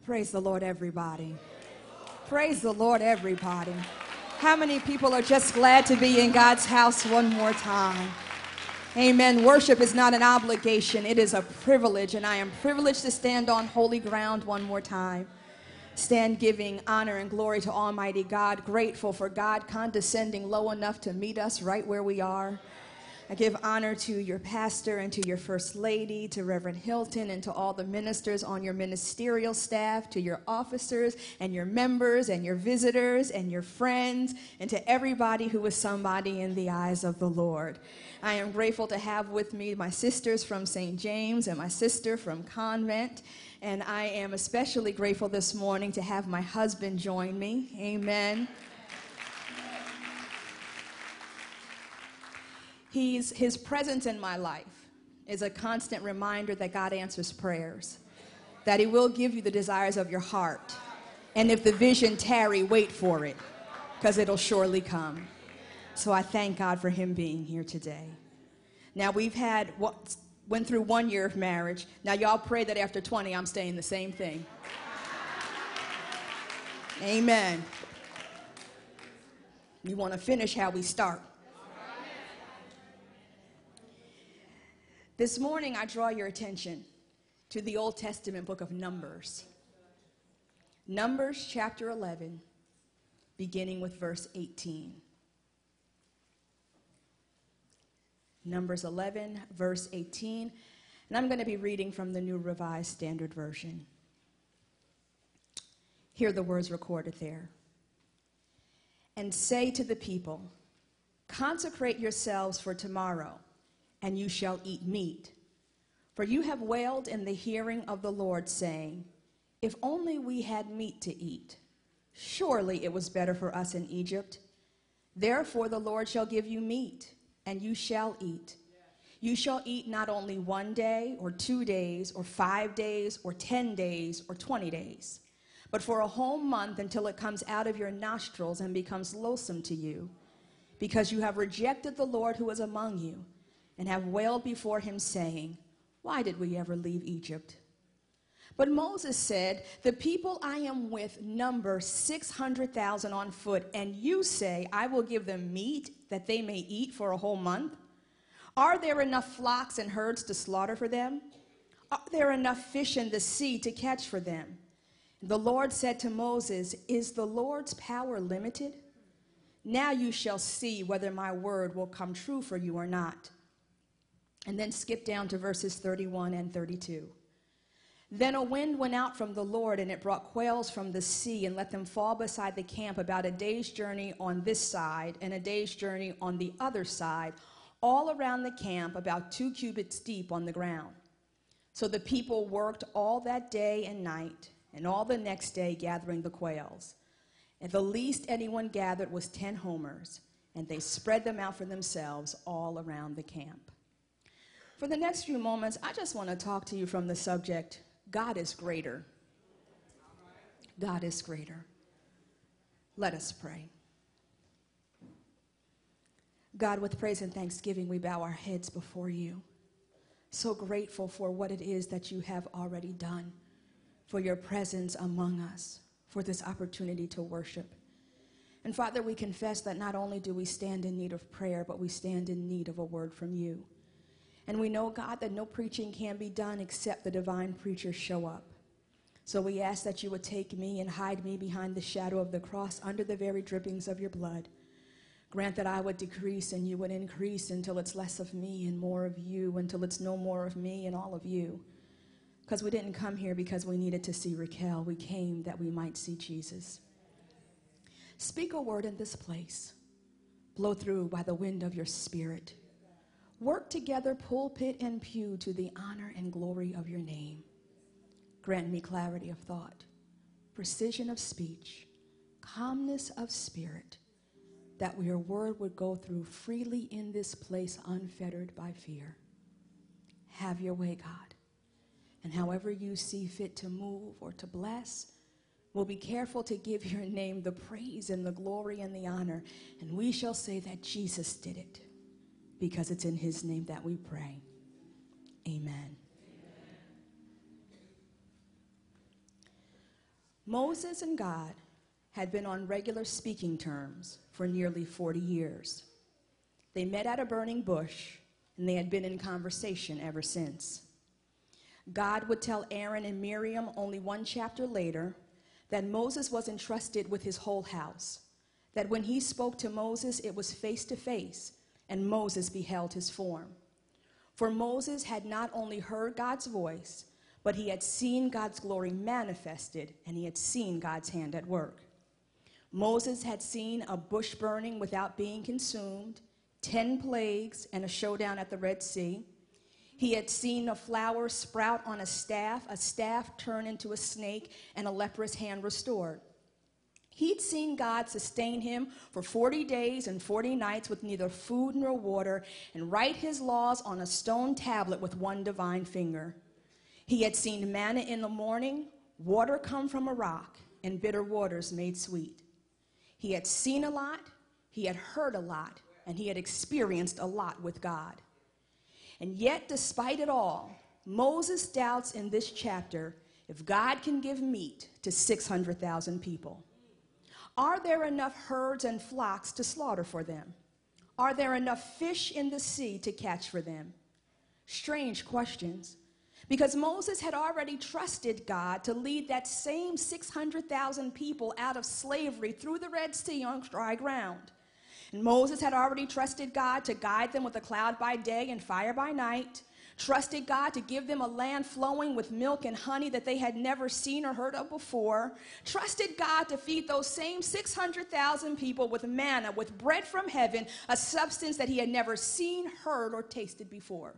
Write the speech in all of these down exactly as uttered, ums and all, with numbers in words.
Praise the Lord, everybody. Praise the Lord, everybody. How many people are just glad to be in God's house one more time? Amen. Worship is not an obligation. It is a privilege, and I am privileged to stand on holy ground one more time. Stand giving honor and glory to Almighty God, grateful for God condescending low enough to meet us right where we are. I give honor to your pastor and to your first lady, to Reverend Hilton, and to all the ministers on your ministerial staff, to your officers and your members and your visitors and your friends, and to everybody who is somebody in the eyes of the Lord. I am grateful to have with me my sisters from Saint James and my sister from Convent, and I am especially grateful this morning to have my husband join me. Amen. He's, his presence in my life is a constant reminder that God answers prayers, that he will give you the desires of your heart. And if the vision tarry, wait for it, because it'll surely come. So I thank God for him being here today. Now, we've had, went through one year of marriage. Now, y'all pray that after twenty, I'm saying the same thing. Amen. We want to finish how we start. This morning, I draw your attention to the Old Testament book of Numbers. Numbers chapter eleven, beginning with verse eighteen. Numbers eleven, verse eighteen. And I'm going to be reading from the New Revised Standard Version. Hear the words recorded there. And say to the people, consecrate yourselves for tomorrow, and you shall eat meat. For you have wailed in the hearing of the Lord, saying, if only we had meat to eat. Surely it was better for us in Egypt. Therefore the Lord shall give you meat, and you shall eat. You shall eat not only one day, or two days, or five days, or ten days, or twenty days, but for a whole month until it comes out of your nostrils and becomes loathsome to you, because you have rejected the Lord who is among you, and have wailed before him, saying, why did we ever leave Egypt? But Moses said, the people I am with number six hundred thousand on foot, and you say, I will give them meat that they may eat for a whole month? Are there enough flocks and herds to slaughter for them? Are there enough fish in the sea to catch for them? The Lord said to Moses, is the Lord's power limited? Now you shall see whether my word will come true for you or not. And then skip down to verses thirty-one and thirty-two. Then a wind went out from the Lord, and it brought quails from the sea, and let them fall beside the camp about a day's journey on this side, and a day's journey on the other side, all around the camp, about two cubits deep on the ground. So the people worked all that day and night, and all the next day gathering the quails. And the least anyone gathered was ten homers, and they spread them out for themselves all around the camp. For the next few moments, I just want to talk to you from the subject, God is greater. God is greater. Let us pray. God, with praise and thanksgiving, we bow our heads before you. So grateful for what it is that you have already done, for your presence among us, for this opportunity to worship. And Father, we confess that not only do we stand in need of prayer, but we stand in need of a word from you. And we know, God, that no preaching can be done except the divine preacher show up. So we ask that you would take me and hide me behind the shadow of the cross under the very drippings of your blood. Grant that I would decrease and you would increase until it's less of me and more of you, until it's no more of me and all of you. Because we didn't come here because we needed to see Raquel. We came that we might see Jesus. Speak a word in this place. Blow through by the wind of your spirit. Work together, pulpit and pew, to the honor and glory of your name. Grant me clarity of thought, precision of speech, calmness of spirit, that your word would go through freely in this place, unfettered by fear. Have your way, God. And however you see fit to move or to bless, we'll be careful to give your name the praise and the glory and the honor. And we shall say that Jesus did it, because it's in his name that we pray. Amen. Amen. Moses and God had been on regular speaking terms for nearly forty years. They met at a burning bush, and they had been in conversation ever since. God would tell Aaron and Miriam only one chapter later that Moses was entrusted with his whole house, that when he spoke to Moses, it was face to face, and Moses beheld his form. For Moses had not only heard God's voice, but he had seen God's glory manifested, and he had seen God's hand at work. Moses had seen a bush burning without being consumed, ten plagues, and a showdown at the Red Sea. He had seen a flower sprout on a staff, a staff turn into a snake, and a leprous hand restored. He'd seen God sustain him for forty days and forty nights with neither food nor water, and write his laws on a stone tablet with one divine finger. He had seen manna in the morning, water come from a rock, and bitter waters made sweet. He had seen a lot, he had heard a lot, and he had experienced a lot with God. And yet, despite it all, Moses doubts in this chapter if God can give meat to six hundred thousand people. Are there enough herds and flocks to slaughter for them? Are there enough fish in the sea to catch for them? Strange questions, because Moses had already trusted God to lead that same six hundred thousand people out of slavery through the Red Sea on dry ground. And Moses had already trusted God to guide them with a cloud by day and fire by night, trusted God to give them a land flowing with milk and honey that they had never seen or heard of before, trusted God to feed those same six hundred thousand people with manna, with bread from heaven, a substance that he had never seen, heard, or tasted before.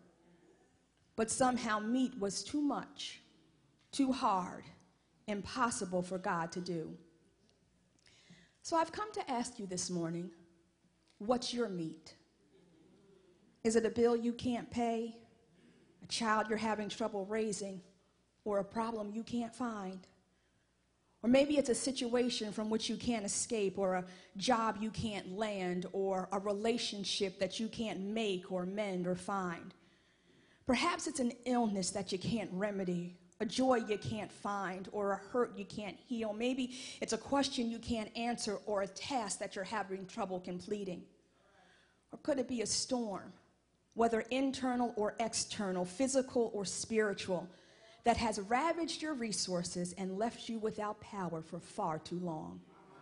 But somehow meat was too much, too hard, impossible for God to do. So I've come to ask you this morning, what's your meat? Is it a bill you can't pay, a child you're having trouble raising, or a problem you can't find? Or maybe it's a situation from which you can't escape, or a job you can't land, or a relationship that you can't make or mend or find. Perhaps it's an illness that you can't remedy, a joy you can't find, or a hurt you can't heal. Maybe it's a question you can't answer, or a task that you're having trouble completing. Or could it be a storm, whether internal or external, physical or spiritual, that has ravaged your resources and left you without power for far too long?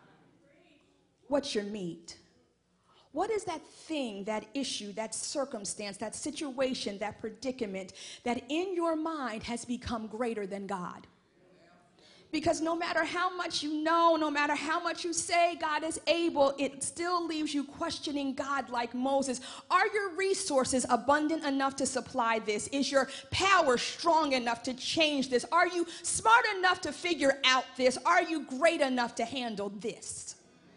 What's your meat? What is that thing, that issue, that circumstance, that situation, that predicament that in your mind has become greater than God? Because no matter how much you know, no matter how much you say God is able, it still leaves you questioning God like Moses. Are your resources abundant enough to supply this? Is your power strong enough to change this? Are you smart enough to figure out this? Are you great enough to handle this?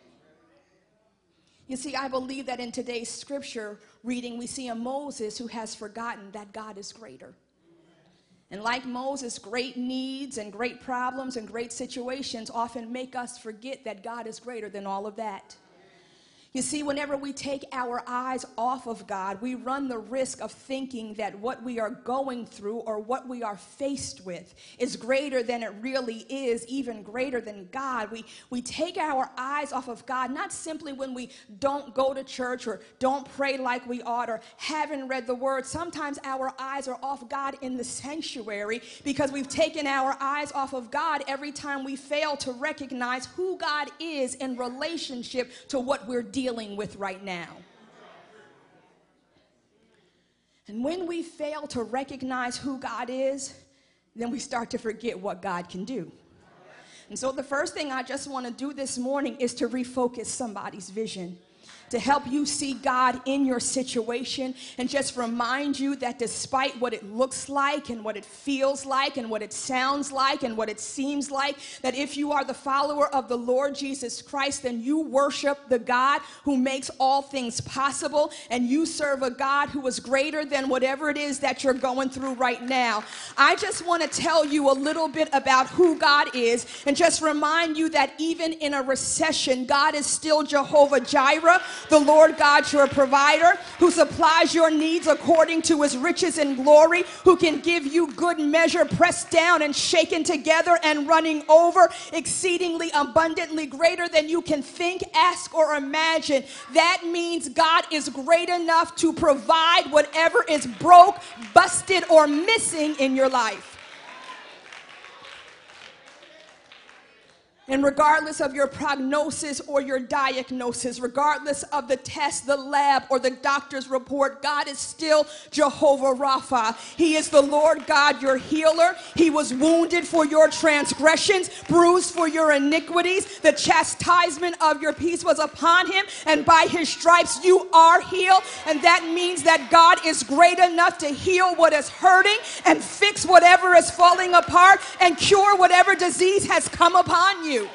You see, I believe that in today's scripture reading, we see a Moses who has forgotten that God is greater. And like Moses, great needs and great problems and great situations often make us forget that God is greater than all of that. You see, whenever we take our eyes off of God, we run the risk of thinking that what we are going through or what we are faced with is greater than it really is, even greater than God. We, we take our eyes off of God, not simply when we don't go to church or don't pray like we ought or haven't read the word. Sometimes our eyes are off God in the sanctuary because we've taken our eyes off of God every time we fail to recognize who God is in relationship to what we're dealing dealing with right now. And when we fail to recognize who God is, then we start to forget what God can do. And so the first thing I just want to do this morning is to refocus somebody's vision, to help you see God in your situation and just remind you that despite what it looks like and what it feels like and what it sounds like and what it seems like, that if you are the follower of the Lord Jesus Christ, then you worship the God who makes all things possible, and you serve a God who is greater than whatever it is that you're going through right now. I just want to tell you a little bit about who God is and just remind you that even in a recession, God is still Jehovah Jireh, The Lord God, your provider, who supplies your needs according to his riches and glory, who can give you good measure, pressed down and shaken together and running over, exceedingly abundantly greater than you can think, ask, or imagine. That means God is great enough to provide whatever is broke, busted, or missing in your life. And regardless of your prognosis or your diagnosis, regardless of the test, the lab, or the doctor's report, God is still Jehovah Rapha. He is the Lord God, your healer. He was wounded for your transgressions, bruised for your iniquities. The chastisement of your peace was upon him, and by his stripes you are healed. And that means that God is great enough to heal what is hurting and fix whatever is falling apart and cure whatever disease has come upon you.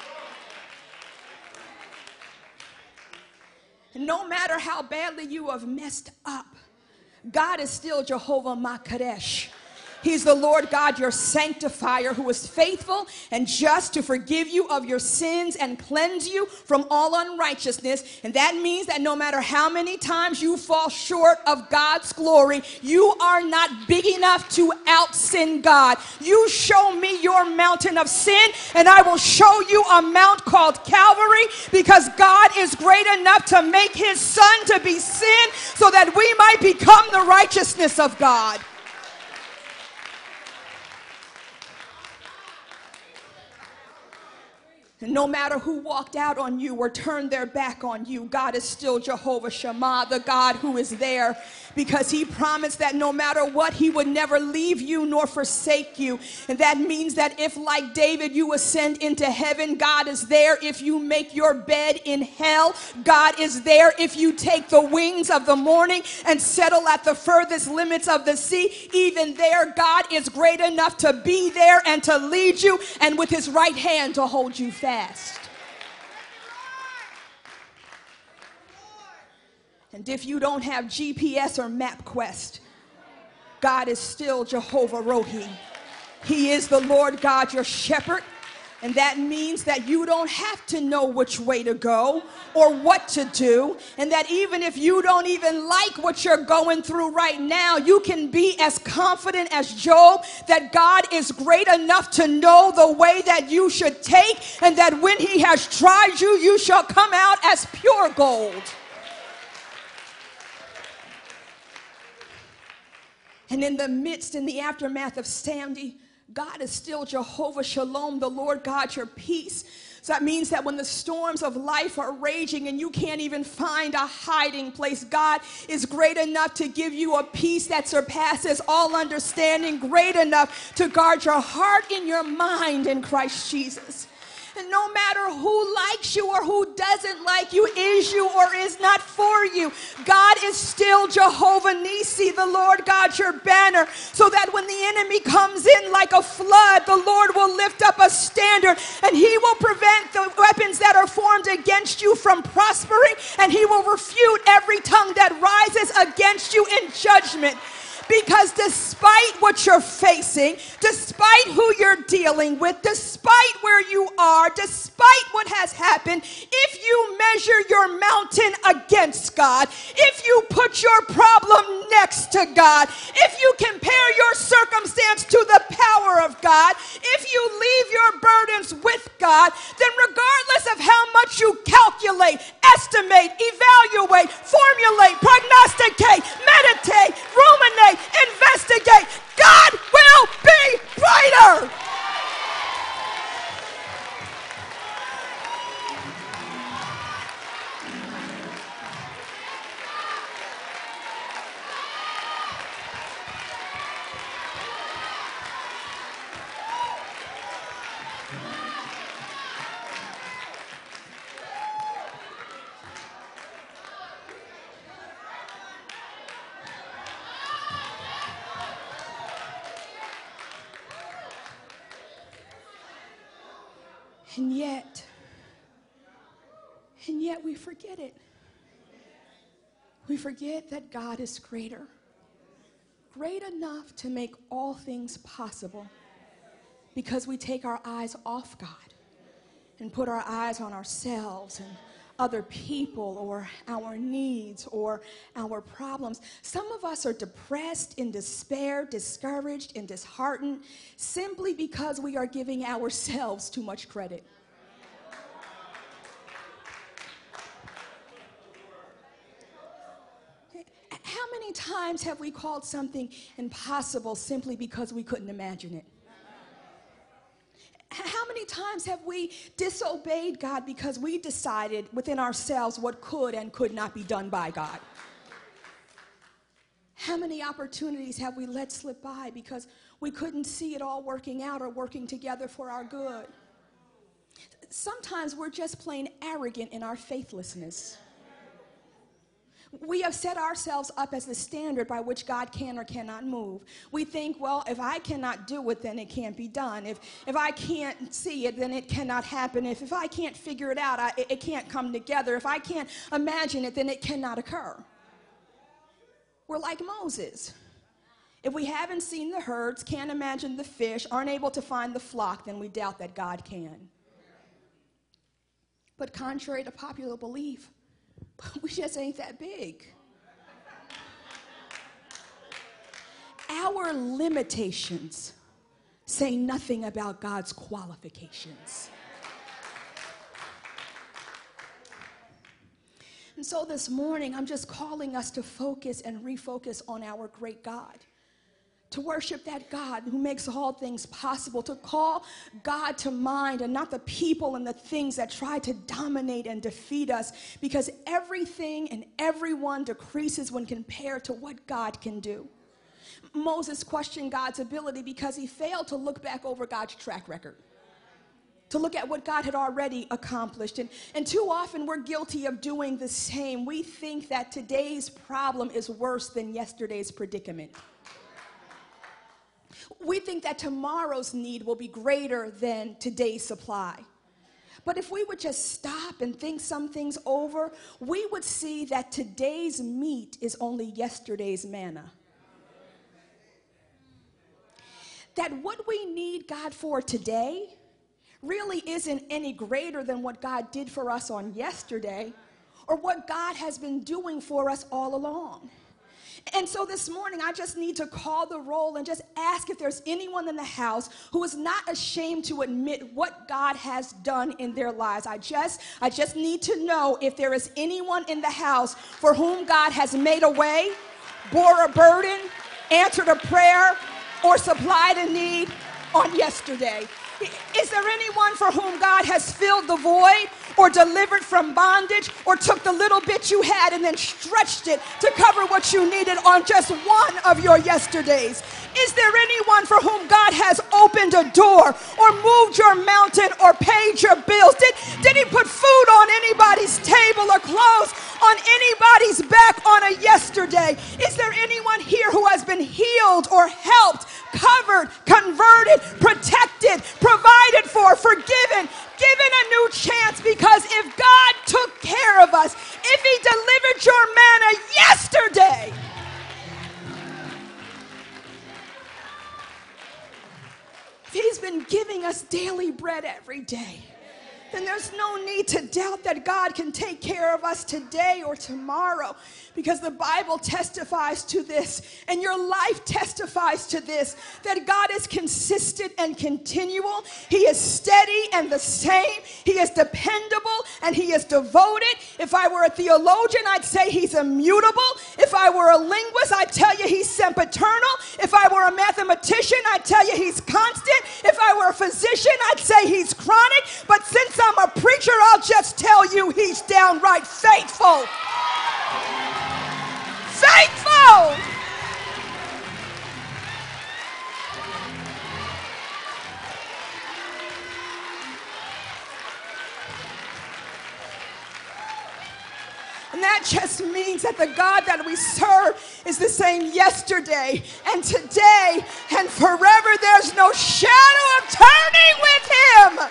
No matter how badly you have messed up, God is still Jehovah Makadesh. He's the Lord God, your sanctifier, who is faithful and just to forgive you of your sins and cleanse you from all unrighteousness. And that means that no matter how many times you fall short of God's glory, you are not big enough to out-sin God. You show me your mountain of sin, and I will show you a mount called Calvary, because God is great enough to make his son to be sin so that we might become the righteousness of God. And no matter who walked out on you or turned their back on you, God is still Jehovah Shammah, the God who is there, because he promised that no matter what, he would never leave you nor forsake you. And that means that if, like David, you ascend into heaven, God is there. If you make your bed in hell, God is there. If you take the wings of the morning and settle at the furthest limits of the sea, even there, God is great enough to be there and to lead you, and with his right hand to hold you fast. And if you don't have G P S or MapQuest, God is still Jehovah Rohi. He is the Lord God, your shepherd. And that means that you don't have to know which way to go or what to do. And that even if you don't even like what you're going through right now, you can be as confident as Job that God is great enough to know the way that you should take, and that when he has tried you, you shall come out as pure gold. And in the midst, in the aftermath of Sandy, God is still Jehovah Shalom, the Lord God, your peace. So that means that when the storms of life are raging and you can't even find a hiding place, God is great enough to give you a peace that surpasses all understanding, great enough to guard your heart and your mind in Christ Jesus. And no matter who likes you or who doesn't like you, is you or is not for you, God is still Jehovah Nisi, the Lord God, your banner, so that when the enemy comes in like a flood, the Lord will lift up a standard, and he will prevent the weapons that are formed against you from prospering, and he will refute every tongue that rises against you in judgment. Because despite what you're facing, despite who you're dealing with, despite where you are, despite what has happened, if you measure your mountain against God, if you put your problem next to God, if you compare your circumstance to the power of God, if you leave your burdens with God, then regardless of how much you calculate, estimate, evaluate, formulate, prognosticate, meditate, ruminate, investigate, God will be brighter. And yet, and yet we forget it. We forget that God is greater, great enough to make all things possible, because we take our eyes off God and put our eyes on ourselves and other people or our needs or our problems. Some of us are depressed, in despair, discouraged, and disheartened simply because we are giving ourselves too much credit. How many times have we called something impossible simply because we couldn't imagine it? How many times have we disobeyed God because we decided within ourselves what could and could not be done by God? How many opportunities have we let slip by because we couldn't see it all working out or working together for our good? Sometimes we're just plain arrogant in our faithlessness. We have set ourselves up as the standard by which God can or cannot move. We think, well, if I cannot do it, then it can't be done. If, if I can't see it, then it cannot happen. If, if I can't figure it out, I, it, it can't come together. If I can't imagine it, then it cannot occur. We're like Moses. If we haven't seen the herds, can't imagine the fish, aren't able to find the flock, then we doubt that God can. But contrary to popular belief, we just ain't that big. Our limitations say nothing about God's qualifications. And so this morning, I'm just calling us to focus and refocus on our great God. To worship that God who makes all things possible, to call God to mind and not the people and the things that try to dominate and defeat us, because everything and everyone decreases when compared to what God can do. Moses questioned God's ability because he failed to look back over God's track record, to look at what God had already accomplished. And, and too often we're guilty of doing the same. We think that today's problem is worse than yesterday's predicament. We think that tomorrow's need will be greater than today's supply. But if we would just stop and think some things over, we would see that today's meat is only yesterday's manna. That what we need God for today really isn't any greater than what God did for us on yesterday or what God has been doing for us all along. And so this morning, I just need to call the roll and just ask if there's anyone in the house who is not ashamed to admit what God has done in their lives. I just, I just need to know if there is anyone in the house for whom God has made a way, bore a burden, answered a prayer, or supplied a need on yesterday. Is there anyone for whom God has filled the void or delivered from bondage or took the little bit you had and then stretched it to cover what you needed on just one of your yesterdays? Is there anyone for whom God has opened a door or moved your mountain or paid your bills? Did, did he put food on anybody's table or clothes on anybody's back on a yesterday? Is there anyone here who has been healed or helped, covered, converted, protected, provided for, forgiven, given a new chance? Because if God took care of us, if he delivered your manna yesterday, if he's been giving us daily bread every day, then there's no need to doubt that God can take care of us today or tomorrow, because the Bible testifies to this and your life testifies to this, that God is consistent and continual. He is steady and the same. He is dependable and he is devoted. If I were a theologian, I'd say he's immutable. If I were a linguist, I'd tell you he's sempiternal. If I were a mathematician, I'd tell you he's constant. If I were a physician, I'd say he's chronic. But since I'm a preacher, I'll just tell you he's downright faithful. Faithful! And that just means that the God that we serve is the same yesterday and today and forever. There's no shadow of turning with him.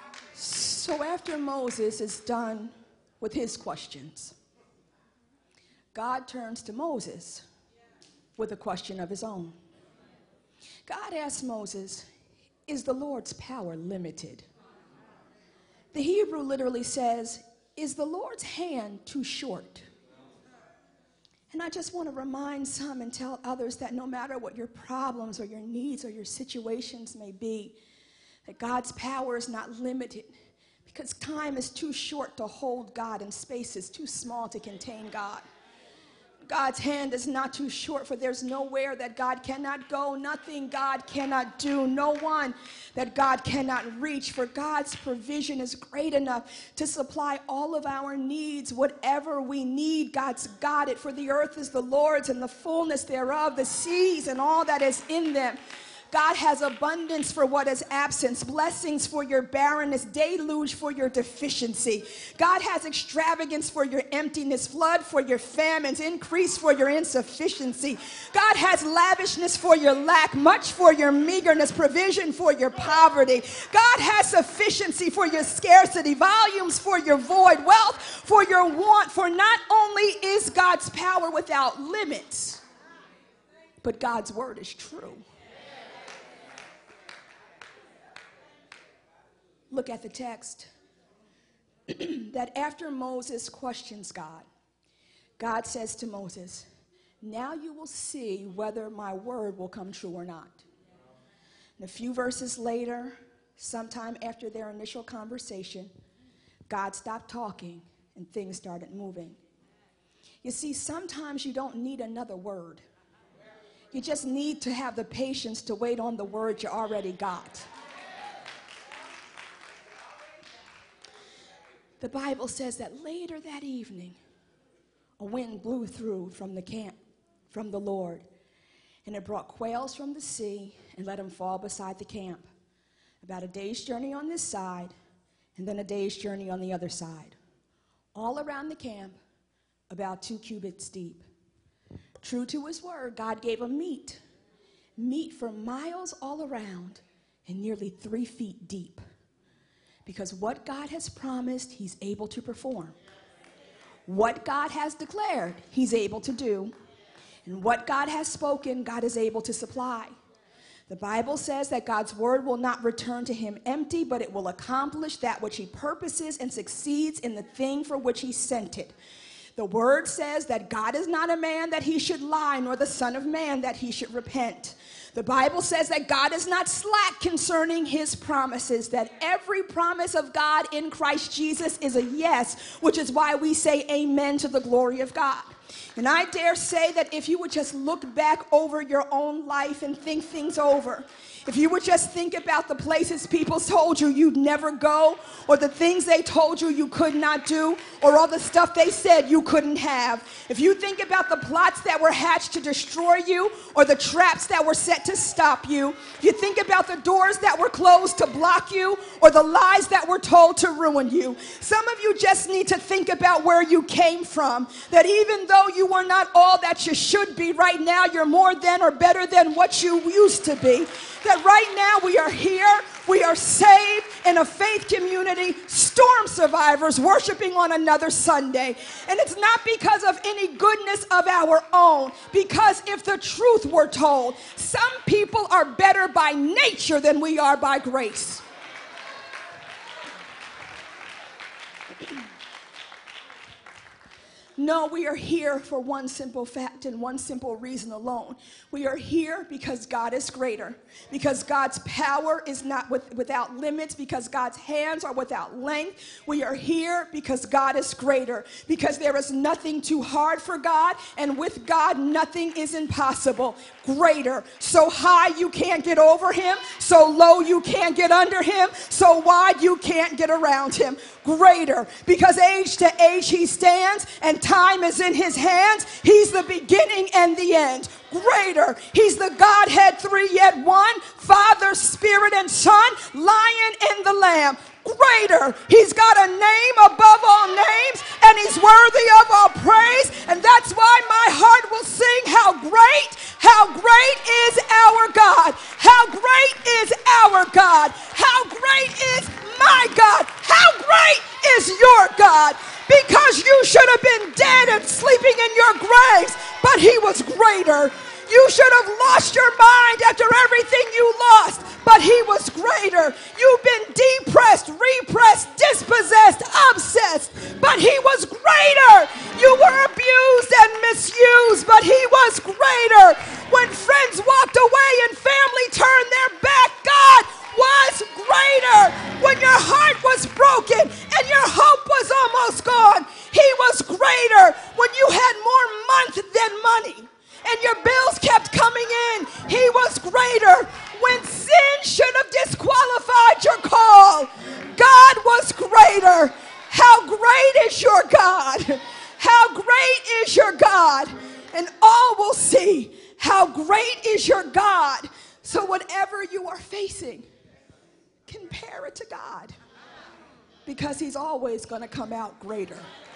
So after Moses is done with his questions, God turns to Moses with a question of his own. God asked Moses, is the Lord's power limited? The Hebrew literally says, is the Lord's hand too short? And I just want to remind some and tell others that no matter what your problems or your needs or your situations may be, that God's power is not limited, because time is too short to hold God and space is too small to contain God. God's hand is not too short, for there's nowhere that God cannot go, nothing God cannot do, no one that God cannot reach, for God's provision is great enough to supply all of our needs. Whatever we need, God's got it, for the earth is the Lord's and the fullness thereof, the seas and all that is in them. God has abundance for what is absence, blessings for your barrenness, deluge for your deficiency. God has extravagance for your emptiness, flood for your famines, increase for your insufficiency. God has lavishness for your lack, much for your meagerness, provision for your poverty. God has sufficiency for your scarcity, volumes for your void, wealth for your want. For not only is God's power without limits, but God's word is true. Look at the text. That after Moses questions God, God says to Moses, now you will see whether my word will come true or not. And a few verses later, sometime after their initial conversation, God stopped talking and things started moving. You see, sometimes you don't need another word. You just need to have the patience to wait on the word you already got. The Bible says that later that evening, a wind blew through from the camp, from the Lord, and it brought quails from the sea and let them fall beside the camp. About a day's journey on this side, and then a day's journey on the other side. All around the camp, about two cubits deep. True to his word, God gave them meat, meat for miles all around and nearly three feet deep. Because what God has promised, he's able to perform. What God has declared, he's able to do. And what God has spoken, God is able to supply. The Bible says that God's word will not return to him empty, but it will accomplish that which he purposes and succeeds in the thing for which he sent it. The word says that God is not a man that he should lie, nor the son of man that he should repent. The Bible says that God is not slack concerning his promises, that every promise of God in Christ Jesus is a yes, which is why we say amen to the glory of God. And I dare say that if you would just look back over your own life and think things over, if you would just think about the places people told you you'd never go, or the things they told you you could not do, or all the stuff they said you couldn't have. If you think about the plots that were hatched to destroy you, or the traps that were set to stop you, if you think about the doors that were closed to block you, or the lies that were told to ruin you, some of you just need to think about where you came from, that even though you were not all that you should be, right now you're more than or better than what you used to be. That right now we are here, we are saved in a faith community, storm survivors worshiping on another Sunday. And it's not because of any goodness of our own, because if the truth were told, some people are better by nature than we are by grace. No, we are here for one simple fact and one simple reason alone. We are here because God is greater, because God's power is not with, without limits, because God's hands are without length. We are here because God is greater, because there is nothing too hard for God, and with God, nothing is impossible. Greater, so high you can't get over him, so low you can't get under him, so wide you can't get around him. Greater, because age to age he stands, and time is in his hands. He's the beginning and the end. Greater, he's the Godhead, three yet one, Father, Spirit, and Son, Lion and the Lamb. Greater, he's got a name above all names, and he's worthy of all praise. And that's why my heart will sing, how great, how great is our God. How great is our God. How great is my God. How great is your God. because you should have been dead and sleeping in your graves, but he was greater. You should have lost your mind after everything you lost, but he was greater. You've been depressed, repressed, dispossessed, obsessed, but he was greater. You were abused and misused, but he was greater. When friends walked away and family turned their back, God was greater. When your heart was broken and your hope was almost gone, he was greater. When you had more month than money and your bills kept coming in, he was greater. When sin should have disqualified your call, God was greater. How great is your God? How great is your God? And all will see how great is your God. So whatever you are facing, compare it to God, because he's always going to come out greater.